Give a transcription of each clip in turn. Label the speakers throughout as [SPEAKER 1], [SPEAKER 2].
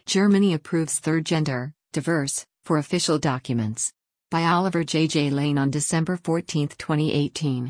[SPEAKER 1] Germany approves third gender, diverse, for official documents. By Oliver J. Lane on December 14, 2018.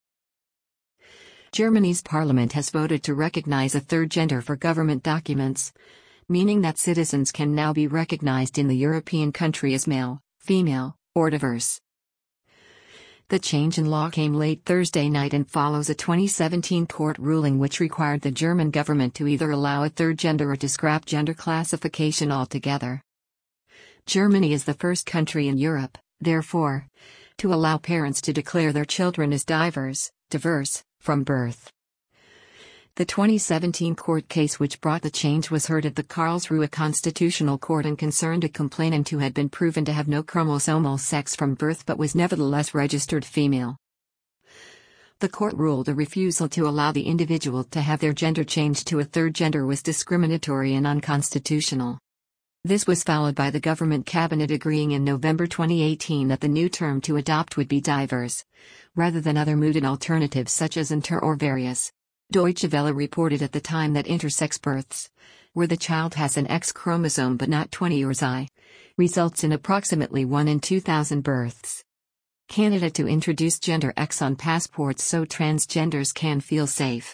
[SPEAKER 1] Germany's parliament has voted to recognize a third gender for government documents, meaning that citizens can now be recognized in the European country as male, female, or diverse. The change in law came late Thursday night and follows a 2017 court ruling which required the German government to either allow a third gender or to scrap gender classification altogether. Germany is the first country in Europe, therefore, to allow parents to declare their children as diverse, from birth. The 2017 court case which brought the change was heard at the Karlsruhe Constitutional Court and concerned a complainant who had been proven to have no chromosomal sex from birth but was nevertheless registered female. The court ruled a refusal to allow the individual to have their gender changed to a third gender was discriminatory and unconstitutional. This was followed by the government cabinet agreeing in November 2018 that the new term to adopt would be diverse, rather than other mooted alternatives such as inter or various. Deutsche Welle reported at the time that intersex births, where the child has an X chromosome but not 20 or Y, results in approximately 1 in 2,000 births. Canada to introduce gender X on passports so transgenders can feel safe.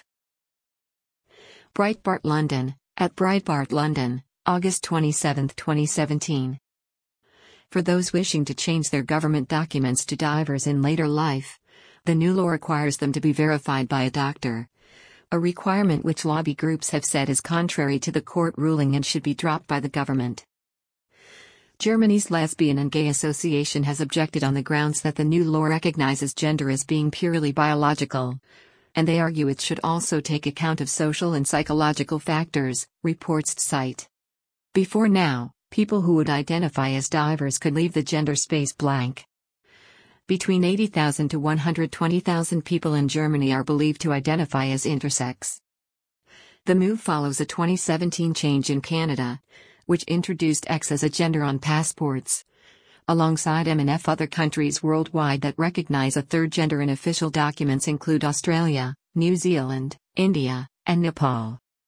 [SPEAKER 1] Breitbart London, at Breitbart London, August 27, 2017. For those wishing to change their government documents to diverse in later life, the new law requires them to be verified by a doctor. A requirement which lobby groups have said is contrary to the court ruling and should be dropped by the government. Germany's Lesbian and Gay Association has objected on the grounds that the new law recognizes gender as being purely biological, and they argue it should also take account of social and psychological factors, reports cite. Before now, people who would identify as diverse could leave the gender space blank. Between 80,000 to 120,000 people in Germany are believed to identify as intersex. The move follows a 2017 change in Canada, which introduced X as a gender on passports, alongside M and F. Other countries worldwide that recognize a third gender in official documents include Australia, New Zealand, India, and Nepal.